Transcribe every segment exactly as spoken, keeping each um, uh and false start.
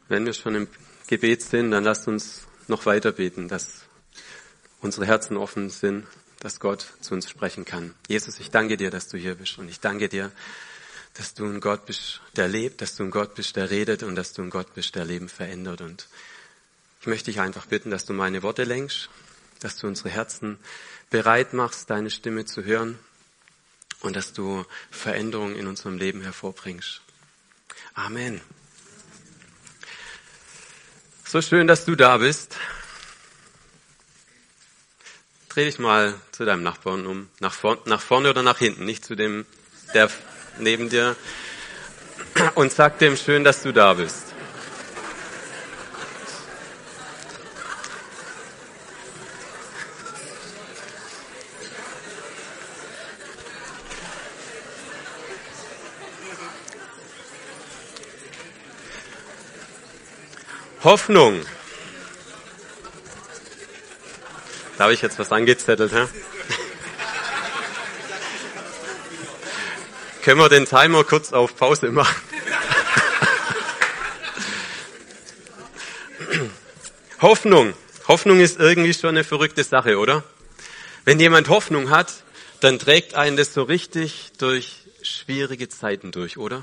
Wenn wir schon im Gebet sind, dann lasst uns noch weiter beten, dass unsere Herzen offen sind, dass Gott zu uns sprechen kann. Jesus, ich danke dir, dass du hier bist, und ich danke dir, dass du ein Gott bist, der lebt, dass du ein Gott bist, der redet, und dass du ein Gott bist, der Leben verändert. Und ich möchte dich einfach bitten, dass du meine Worte lenkst, dass du unsere Herzen bereit machst, deine Stimme zu hören, und dass du Veränderungen in unserem Leben hervorbringst. Amen. So schön, dass du da bist. Dreh dich mal zu deinem Nachbarn um. Nach, vor, nach vorne oder nach hinten, nicht zu dem, der neben dir. Und sag dem, schön, dass du da bist. Hoffnung. Da habe ich jetzt was angezettelt, hä? Können wir den Timer kurz auf Pause machen? Hoffnung. Hoffnung ist irgendwie schon eine verrückte Sache, oder? Wenn jemand Hoffnung hat, dann trägt einen das so richtig durch schwierige Zeiten durch, oder?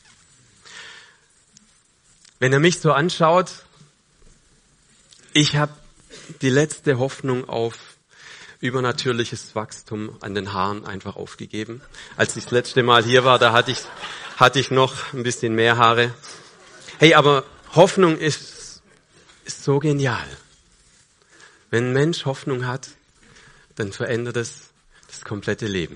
Wenn er mich so anschaut, ich habe die letzte Hoffnung auf übernatürliches Wachstum an den Haaren einfach aufgegeben. Als ich das letzte Mal hier war, da hatte ich, hatte ich noch ein bisschen mehr Haare. Hey, aber Hoffnung ist, ist so genial. Wenn ein Mensch Hoffnung hat, dann verändert es das komplette Leben.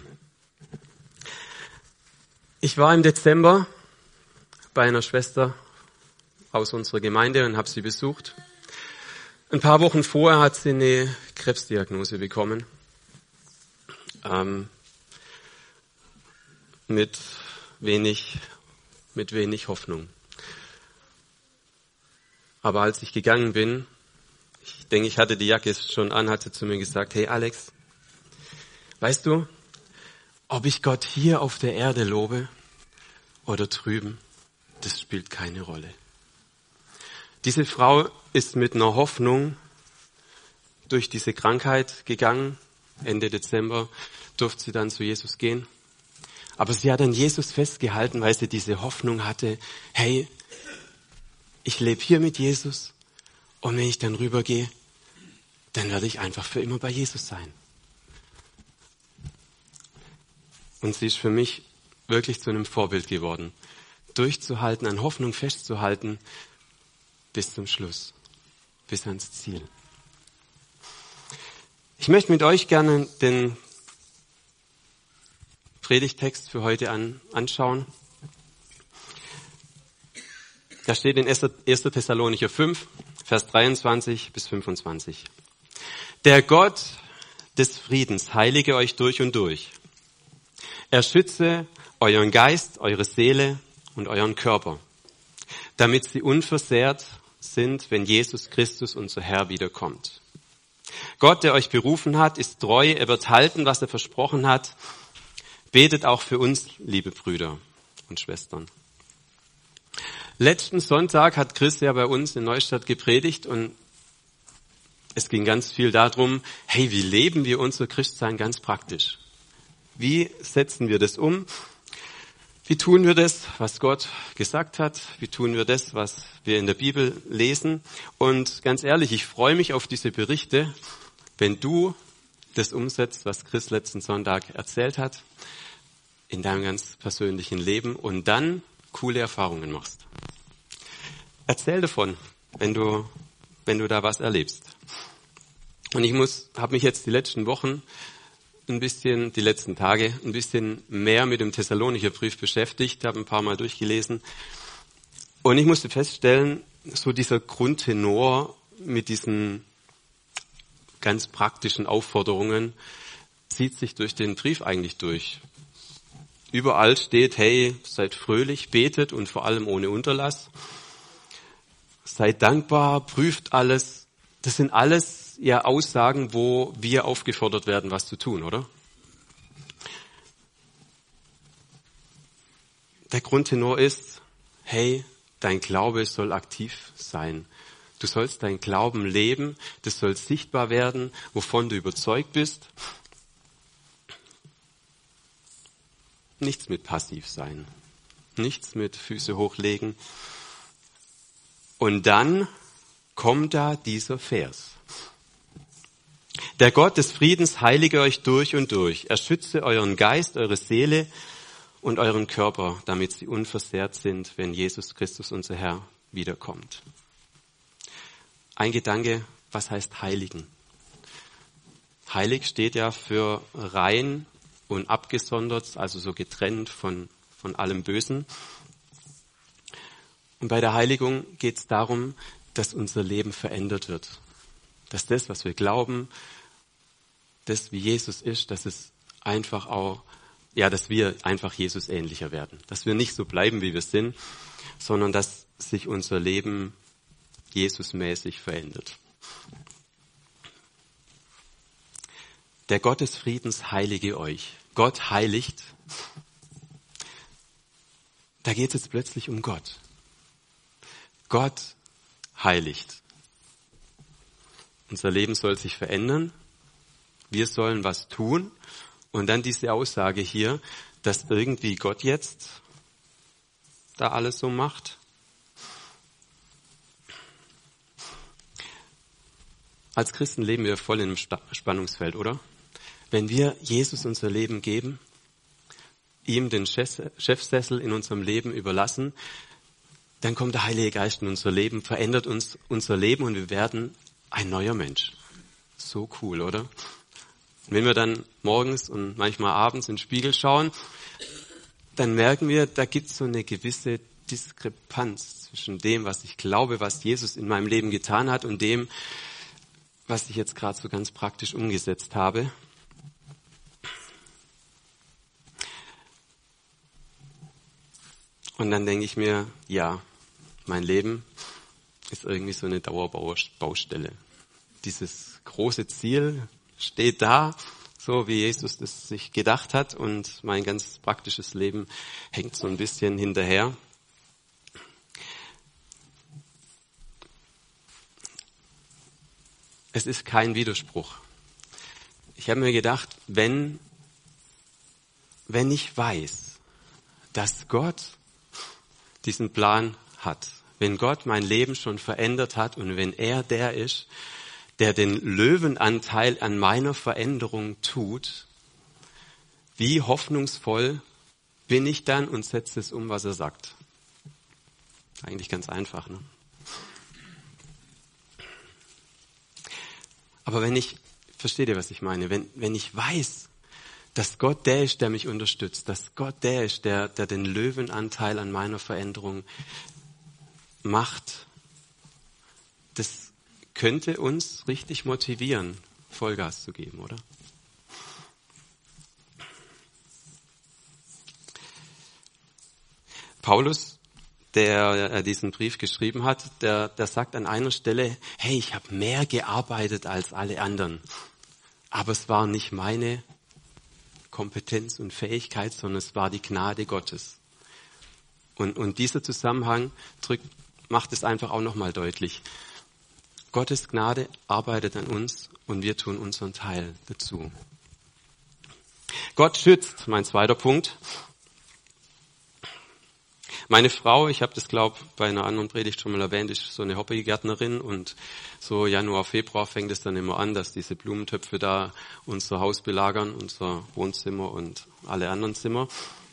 Ich war im Dezember bei einer Schwester aus unserer Gemeinde und habe sie besucht. Ein paar Wochen vorher hat sie eine Krebsdiagnose bekommen, ähm, mit wenig, mit wenig Hoffnung. Aber als ich gegangen bin, ich denke, ich hatte die Jacke schon an, hat sie zu mir gesagt: Hey Alex, weißt du, ob ich Gott hier auf der Erde lobe oder drüben, das spielt keine Rolle. Diese Frau ist mit einer Hoffnung durch diese Krankheit gegangen. Ende Dezember durfte sie dann zu Jesus gehen. Aber sie hat an Jesus festgehalten, weil sie diese Hoffnung hatte: Hey, ich lebe hier mit Jesus, und wenn ich dann rübergehe, dann werde ich einfach für immer bei Jesus sein. Und sie ist für mich wirklich zu einem Vorbild geworden. Durchzuhalten, an Hoffnung festzuhalten, bis zum Schluss, bis ans Ziel. Ich möchte mit euch gerne den Predigtext für heute an, anschauen. Da steht in erster Thessalonicher fünf, Vers dreiundzwanzig bis fünfundzwanzig. Der Gott des Friedens heilige euch durch und durch. Er schütze euren Geist, eure Seele und euren Körper, damit sie unversehrt sind, wenn Jesus Christus, unser Herr, wiederkommt. Gott, der euch berufen hat, ist treu, er wird halten, was er versprochen hat. Betet auch für uns, liebe Brüder und Schwestern. Letzten Sonntag hat Chris ja bei uns in Neustadt gepredigt, und es ging ganz viel darum, hey, wie leben wir unser Christsein ganz praktisch? Wie setzen wir das um? Wie tun wir das, was Gott gesagt hat? Wie tun wir das, was wir in der Bibel lesen? Und ganz ehrlich, ich freue mich auf diese Berichte, wenn du das umsetzt, was Chris letzten Sonntag erzählt hat, in deinem ganz persönlichen Leben, und dann coole Erfahrungen machst. Erzähl davon, wenn du, wenn du da was erlebst. Und ich muss, habe mich jetzt die letzten Wochen ein bisschen, die letzten Tage, ein bisschen mehr mit dem Thessalonicher Brief beschäftigt, habe ein paar Mal durchgelesen. Und ich musste feststellen, so dieser Grundtenor mit diesen ganz praktischen Aufforderungen zieht sich durch den Brief eigentlich durch. Überall steht: Hey, seid fröhlich, betet und vor allem ohne Unterlass. Seid dankbar, prüft alles. Das sind alles ja Aussagen, wo wir aufgefordert werden, was zu tun, oder? Der Grundtenor ist: Hey, dein Glaube soll aktiv sein. Du sollst dein Glauben leben, das soll sichtbar werden, wovon du überzeugt bist. Nichts mit passiv sein, nichts mit Füße hochlegen. Und dann kommt da dieser Vers. Der Gott des Friedens heilige euch durch und durch. Er schütze euren Geist, eure Seele und euren Körper, damit sie unversehrt sind, wenn Jesus Christus, unser Herr, wiederkommt. Ein Gedanke, was heißt heiligen? Heilig steht ja für rein und abgesondert, also so getrennt von, von allem Bösen. Und bei der Heiligung geht es darum, dass unser Leben verändert wird. Dass das, was wir glauben, das wie Jesus ist, dass es einfach auch, ja, dass wir einfach Jesus ähnlicher werden. Dass wir nicht so bleiben, wie wir sind, sondern dass sich unser Leben Jesusmäßig verändert. Der Gott des Friedens heilige euch. Gott heiligt. Da geht es jetzt plötzlich um Gott. Gott heiligt. Unser Leben soll sich verändern. Wir sollen was tun. Und dann diese Aussage hier, dass irgendwie Gott jetzt da alles so macht. Als Christen leben wir voll in einem Spannungsfeld, oder? Wenn wir Jesus unser Leben geben, ihm den Chefsessel in unserem Leben überlassen, dann kommt der Heilige Geist in unser Leben, verändert uns unser Leben und wir werden ein neuer Mensch. So cool, oder? Und wenn wir dann morgens und manchmal abends in den Spiegel schauen, dann merken wir, da gibt es so eine gewisse Diskrepanz zwischen dem, was ich glaube, was Jesus in meinem Leben getan hat und dem, was ich jetzt gerade so ganz praktisch umgesetzt habe. Und dann denke ich mir, ja, mein Leben ist irgendwie so eine Dauerbaustelle. Dieses große Ziel steht da, so wie Jesus das sich gedacht hat, und mein ganz praktisches Leben hängt so ein bisschen hinterher. Es ist kein Widerspruch. Ich habe mir gedacht, wenn, wenn ich weiß, dass Gott diesen Plan hat, wenn Gott mein Leben schon verändert hat und wenn er der ist, der den Löwenanteil an meiner Veränderung tut, wie hoffnungsvoll bin ich dann und setze es um, was er sagt? Eigentlich ganz einfach, ne? Aber wenn ich, versteht ihr, was ich meine? Wenn, wenn ich weiß, dass Gott der ist, der mich unterstützt, dass Gott der ist, der, der den Löwenanteil an meiner Veränderung macht, das könnte uns richtig motivieren, Vollgas zu geben, oder? Paulus, der diesen Brief geschrieben hat, der, der sagt an einer Stelle, hey, ich habe mehr gearbeitet als alle anderen, aber es war nicht meine Kompetenz und Fähigkeit, sondern es war die Gnade Gottes. Und, und dieser Zusammenhang drückt, macht es einfach auch nochmal deutlich. Gottes Gnade arbeitet an uns und wir tun unseren Teil dazu. Gott schützt, mein zweiter Punkt. Meine Frau, ich habe das, glaube ich, bei einer anderen Predigt schon mal erwähnt, ist so eine Hobbygärtnerin und so Januar, Februar fängt es dann immer an, dass diese Blumentöpfe da unser Haus belagern, unser Wohnzimmer und alle anderen Zimmer.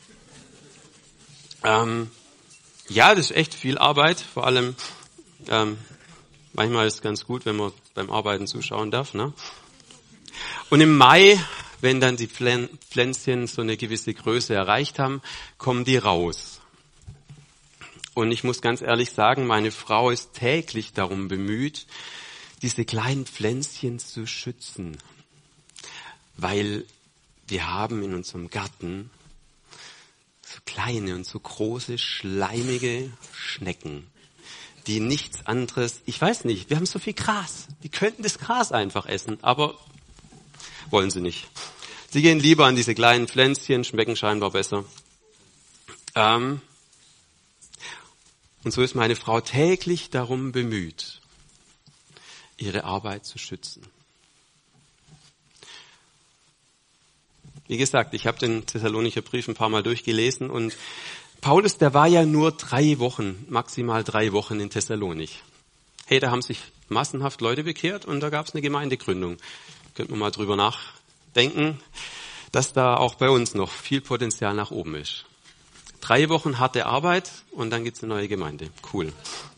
Ähm, ja, das ist echt viel Arbeit, vor allem ähm, manchmal ist es ganz gut, wenn man beim Arbeiten zuschauen darf, ne? Und im Mai, wenn dann die Pflänzchen so eine gewisse Größe erreicht haben, kommen die raus. Und ich muss ganz ehrlich sagen, meine Frau ist täglich darum bemüht, diese kleinen Pflänzchen zu schützen. Weil wir haben in unserem Garten so kleine und so große, schleimige Schnecken, die nichts anderes, ich weiß nicht, wir haben so viel Gras, die könnten das Gras einfach essen, aber wollen sie nicht. Sie gehen lieber an diese kleinen Pflänzchen, schmecken scheinbar besser. Ähm, Und so ist meine Frau täglich darum bemüht, ihre Arbeit zu schützen. Wie gesagt, ich habe den Thessalonicher Brief ein paar Mal durchgelesen und Paulus, der war ja nur drei Wochen, maximal drei Wochen in Thessalonich. Hey, da haben sich massenhaft Leute bekehrt und da gab es eine Gemeindegründung. Könnte man mal drüber nachdenken, dass da auch bei uns noch viel Potenzial nach oben ist. Drei Wochen harte Arbeit und dann gibt's eine neue Gemeinde. Cool.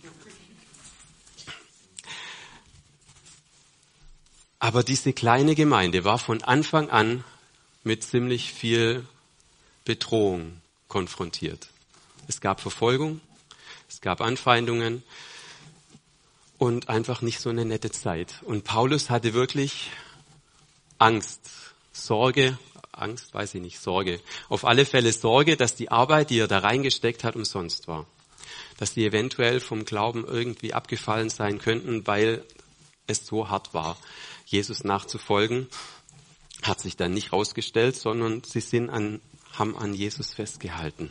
Aber diese kleine Gemeinde war von Anfang an mit ziemlich viel Bedrohung konfrontiert. Es gab Verfolgung, es gab Anfeindungen und einfach nicht so eine nette Zeit. Und Paulus hatte wirklich Angst, Sorge, Angst, weiß ich nicht, Sorge. Auf alle Fälle Sorge, dass die Arbeit, die er da reingesteckt hat, umsonst war. Dass die eventuell vom Glauben irgendwie abgefallen sein könnten, weil es so hart war, Jesus nachzufolgen. Hat sich dann nicht rausgestellt, sondern sie sind an, haben an Jesus festgehalten.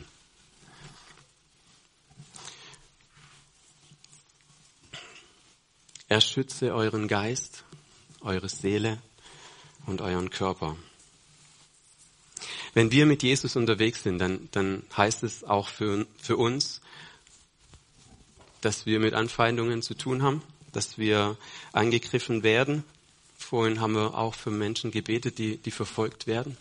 Er schütze euren Geist, eure Seele und euren Körper. Wenn wir mit Jesus unterwegs sind, dann, dann heißt es auch für, für uns, dass wir mit Anfeindungen zu tun haben, dass wir angegriffen werden. Vorhin haben wir auch für Menschen gebetet, die, die verfolgt werden.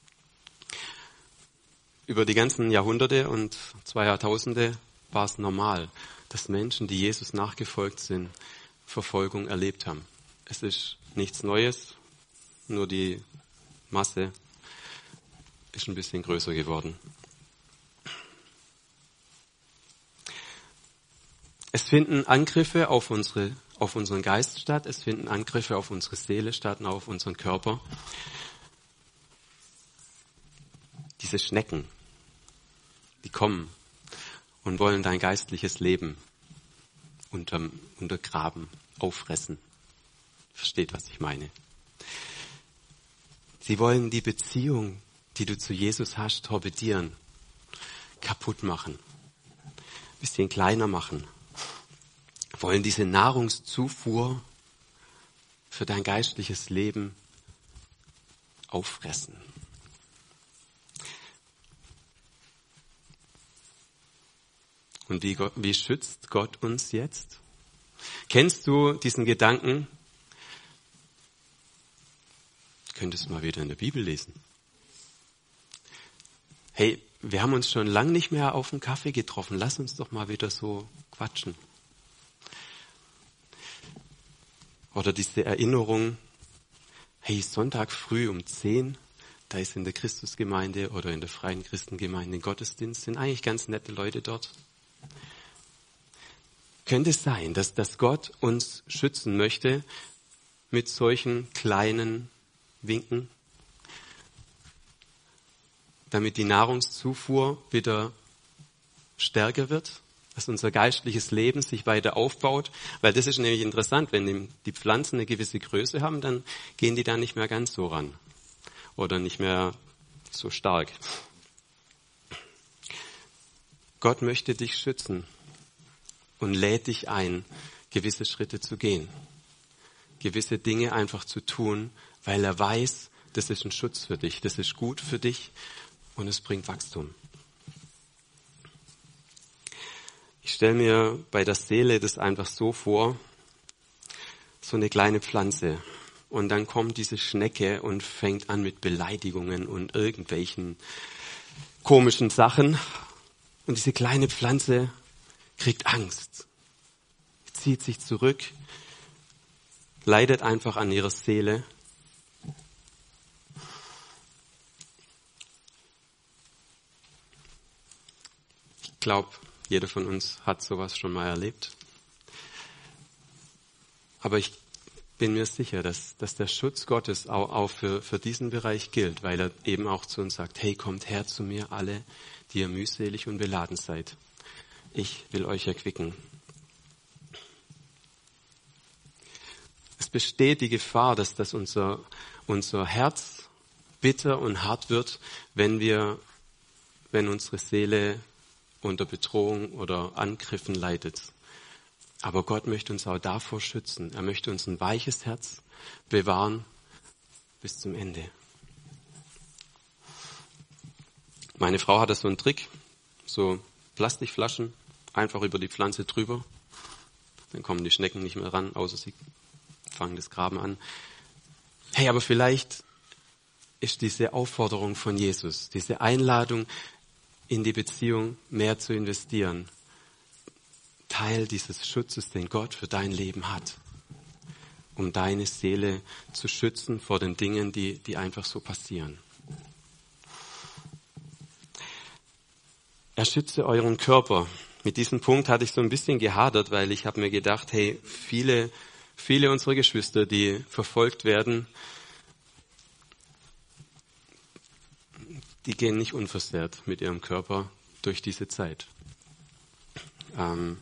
Über die ganzen Jahrhunderte und zwei Jahrtausende war es normal, dass Menschen, die Jesus nachgefolgt sind, Verfolgung erlebt haben. Es ist nichts Neues, nur die Masse ist ein bisschen größer geworden. Es finden Angriffe auf unsere, auf unseren Geist statt, es finden Angriffe auf unsere Seele statt und auf unseren Körper. Diese Schnecken, die kommen und wollen dein geistliches Leben unterm, untergraben, auffressen. Versteht, was ich meine? Sie wollen die Beziehung, die du zu Jesus hast, torpedieren, kaputt machen, ein bisschen kleiner machen. Wollen diese Nahrungszufuhr für dein geistliches Leben auffressen. Und wie, Gott, wie schützt Gott uns jetzt? Kennst du diesen Gedanken? Du könntest mal wieder in der Bibel lesen. Hey, wir haben uns schon lange nicht mehr auf einen Kaffee getroffen. Lass uns doch mal wieder so quatschen. Oder diese Erinnerung, hey, Sonntag früh um zehn, da ist in der Christusgemeinde oder in der Freien Christengemeinde ein Gottesdienst, sind eigentlich ganz nette Leute dort. Könnte es sein, dass, dass Gott uns schützen möchte mit solchen kleinen Winken, damit die Nahrungszufuhr wieder stärker wird, dass unser geistliches Leben sich weiter aufbaut, weil das ist nämlich interessant, wenn die Pflanzen eine gewisse Größe haben, dann gehen die da nicht mehr ganz so ran oder nicht mehr so stark. Gott möchte dich schützen und lädt dich ein, gewisse Schritte zu gehen, gewisse Dinge einfach zu tun, weil er weiß, das ist ein Schutz für dich, das ist gut für dich und es bringt Wachstum. Ich stelle mir bei der Seele das einfach so vor, so eine kleine Pflanze. Und dann kommt diese Schnecke und fängt an mit Beleidigungen und irgendwelchen komischen Sachen. Und diese kleine Pflanze kriegt Angst, zieht sich zurück, leidet einfach an ihrer Seele. Ich glaube, jeder von uns hat sowas schon mal erlebt. Aber ich bin mir sicher, dass, dass der Schutz Gottes auch, auch für, für diesen Bereich gilt, weil er eben auch zu uns sagt, hey, kommt her zu mir alle, die ihr mühselig und beladen seid. Ich will euch erquicken. Es besteht die Gefahr, dass, dass unser, unser Herz bitter und hart wird, wenn wir, wenn unsere Seele unter Bedrohung oder Angriffen leidet. Aber Gott möchte uns auch davor schützen. Er möchte uns ein weiches Herz bewahren bis zum Ende. Meine Frau hat so einen Trick, so Plastikflaschen, einfach über die Pflanze drüber. Dann kommen die Schnecken nicht mehr ran, außer sie fangen das Graben an. Hey, aber vielleicht ist diese Aufforderung von Jesus, diese Einladung in die Beziehung mehr zu investieren, Teil dieses Schutzes, den Gott für dein Leben hat, um deine Seele zu schützen vor den Dingen, die, die einfach so passieren. Er schütze euren Körper. Mit diesem Punkt hatte ich so ein bisschen gehadert, weil ich habe mir gedacht, hey, viele, viele unserer Geschwister, die verfolgt werden, die gehen nicht unversehrt mit ihrem Körper durch diese Zeit. Ähm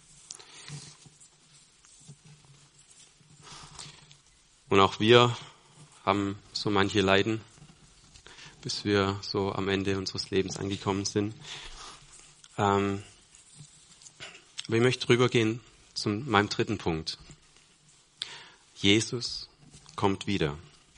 Und auch wir haben so manche Leiden, bis wir so am Ende unseres Lebens angekommen sind. Ähm Aber ich möchte rübergehen zu meinem dritten Punkt. Jesus kommt wieder.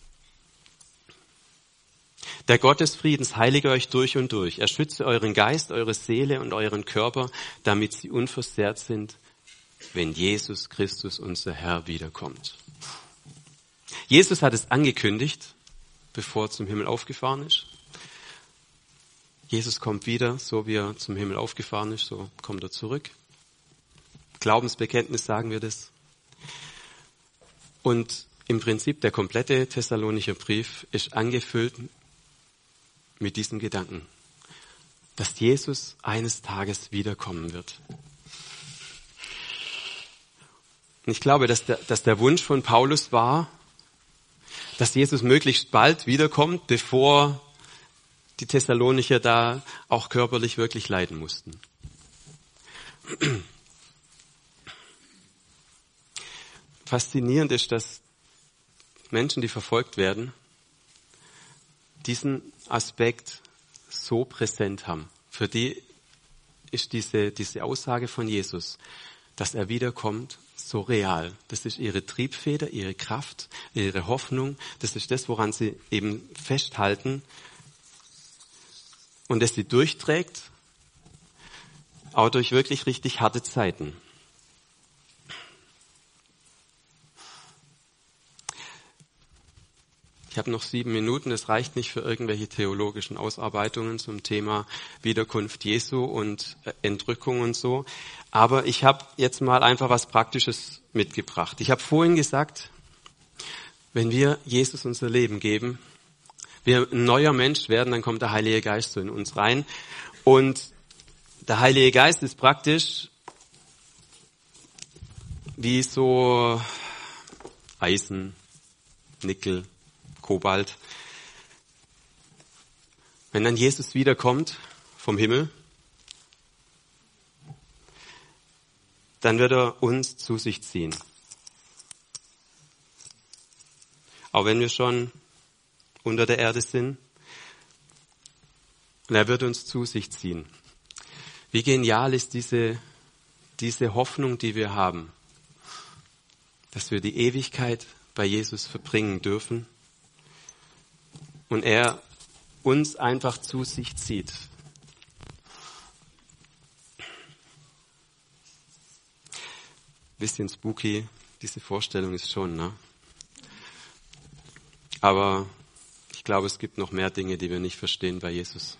Der Gott des Friedens heilige euch durch und durch. Er schütze euren Geist, eure Seele und euren Körper, damit sie unversehrt sind, wenn Jesus Christus, unser Herr, wiederkommt. Jesus hat es angekündigt, bevor er zum Himmel aufgefahren ist. Jesus kommt wieder, so wie er zum Himmel aufgefahren ist, so kommt er zurück. Glaubensbekenntnis sagen wir das. Und im Prinzip der komplette Thessalonicher Brief ist angefüllt mit diesem Gedanken, dass Jesus eines Tages wiederkommen wird. Und ich glaube, dass der, dass der Wunsch von Paulus war, dass Jesus möglichst bald wiederkommt, bevor die Thessalonicher da auch körperlich wirklich leiden mussten. Faszinierend ist, dass Menschen, die verfolgt werden, diesen Aspekt so präsent haben. Für die ist diese, diese Aussage von Jesus, dass er wiederkommt, so real. Das ist ihre Triebfeder, ihre Kraft, ihre Hoffnung. Das ist das, woran sie eben festhalten und das sie durchträgt, auch durch wirklich richtig harte Zeiten. Ich habe noch sieben Minuten, das reicht nicht für irgendwelche theologischen Ausarbeitungen zum Thema Wiederkunft Jesu und Entrückung und so. Aber ich habe jetzt mal einfach was Praktisches mitgebracht. Ich habe vorhin gesagt, wenn wir Jesus unser Leben geben, wir ein neuer Mensch werden, dann kommt der Heilige Geist so in uns rein. Und der Heilige Geist ist praktisch wie so Eisen, Nickel, Kobalt. Wenn dann Jesus wiederkommt vom Himmel, dann wird er uns zu sich ziehen. Auch wenn wir schon unter der Erde sind. Und er wird uns zu sich ziehen. Wie genial ist diese, diese Hoffnung, die wir haben, dass wir die Ewigkeit bei Jesus verbringen dürfen und er uns einfach zu sich zieht. Bisschen spooky, diese Vorstellung ist schon, ne? Aber ich glaube, es gibt noch mehr Dinge, die wir nicht verstehen bei Jesus.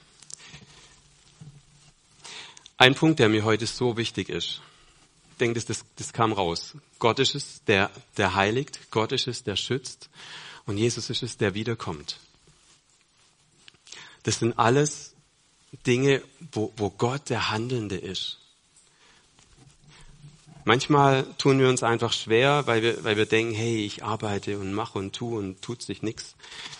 Ein Punkt, der mir heute so wichtig ist, ich denke, das, das, das kam raus. Gott ist es, der, der heiligt, Gott ist es, der schützt und Jesus ist es, der wiederkommt. Das sind alles Dinge, wo, wo Gott der Handelnde ist. Manchmal tun wir uns einfach schwer, weil wir, weil wir denken, hey, ich arbeite und mache und tue und tut sich nichts.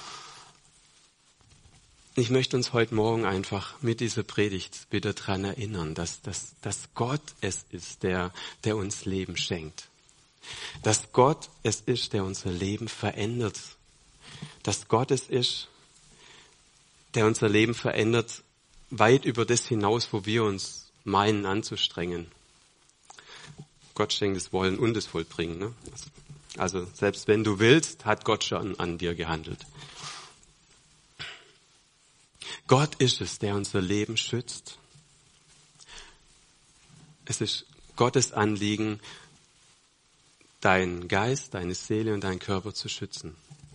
Ich möchte uns heute Morgen einfach mit dieser Predigt wieder daran erinnern, dass, dass, dass Gott es ist, der, der uns Leben schenkt. Dass Gott es ist, der unser Leben verändert. Dass Gott es ist, der unser Leben verändert, weit über das hinaus, wo wir uns meinen anzustrengen. Gott schenkt das Wollen und das Vollbringen. Ne? Also selbst wenn du willst, hat Gott schon an dir gehandelt. Gott ist es, der unser Leben schützt. Es ist Gottes Anliegen, deinen Geist, deine Seele und deinen Körper zu schützen.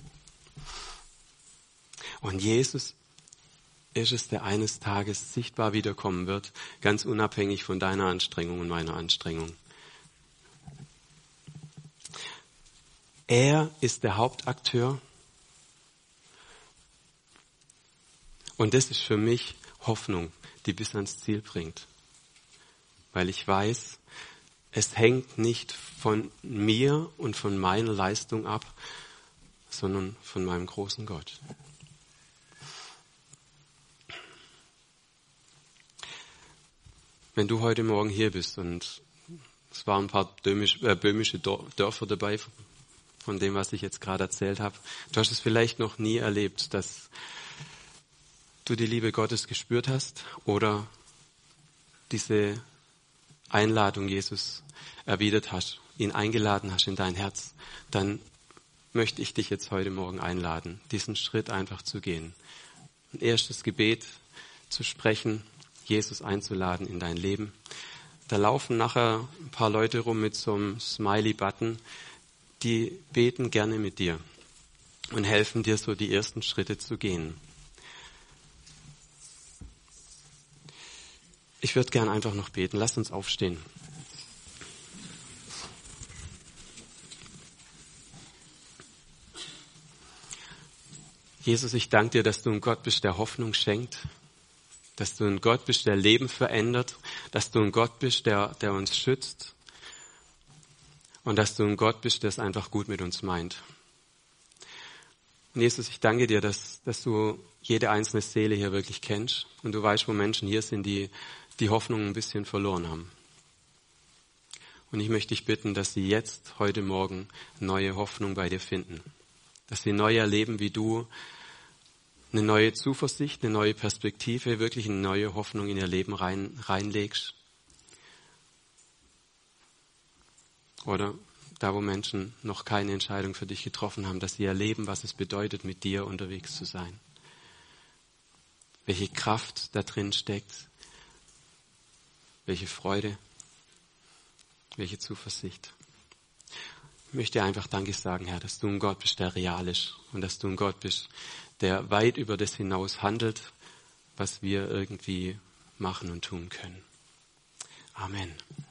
Und Jesus ist es, der eines Tages sichtbar wiederkommen wird, ganz unabhängig von deiner Anstrengung und meiner Anstrengung. Er ist der Hauptakteur. Und das ist für mich Hoffnung, die bis ans Ziel bringt. Weil ich weiß, es hängt nicht von mir und von meiner Leistung ab, sondern von meinem großen Gott. Wenn du heute Morgen hier bist und es waren ein paar böhmisch, äh, böhmische Dörfer dabei, von dem, was ich jetzt gerade erzählt habe, du hast es vielleicht noch nie erlebt, dass du die Liebe Gottes gespürt hast oder diese Einladung Jesus erwidert hast, ihn eingeladen hast in dein Herz, dann möchte ich dich jetzt heute Morgen einladen, diesen Schritt einfach zu gehen. Ein erstes Gebet zu sprechen, Jesus einzuladen in dein Leben. Da laufen nachher ein paar Leute rum mit so einem Smiley-Button, die beten gerne mit dir und helfen dir so die ersten Schritte zu gehen. Ich würde gern einfach noch beten. Lass uns aufstehen. Jesus, ich danke dir, dass du ein Gott bist, der Hoffnung schenkt, dass du ein Gott bist, der Leben verändert, dass du ein Gott bist, der, der uns schützt und dass du ein Gott bist, der es einfach gut mit uns meint. Und Jesus, ich danke dir, dass, dass du jede einzelne Seele hier wirklich kennst und du weißt, wo Menschen hier sind, die die Hoffnung ein bisschen verloren haben. Und ich möchte dich bitten, dass sie jetzt, heute Morgen, neue Hoffnung bei dir finden. Dass sie neu erleben, wie du eine neue Zuversicht, eine neue Perspektive, wirklich eine neue Hoffnung in ihr Leben rein, reinlegst. Oder da, wo Menschen noch keine Entscheidung für dich getroffen haben, dass sie erleben, was es bedeutet, mit dir unterwegs zu sein. Welche Kraft da drin steckt, welche Freude, welche Zuversicht. Ich möchte einfach Danke sagen, Herr, dass du ein Gott bist, der real ist und dass du ein Gott bist, der weit über das hinaus handelt, was wir irgendwie machen und tun können. Amen.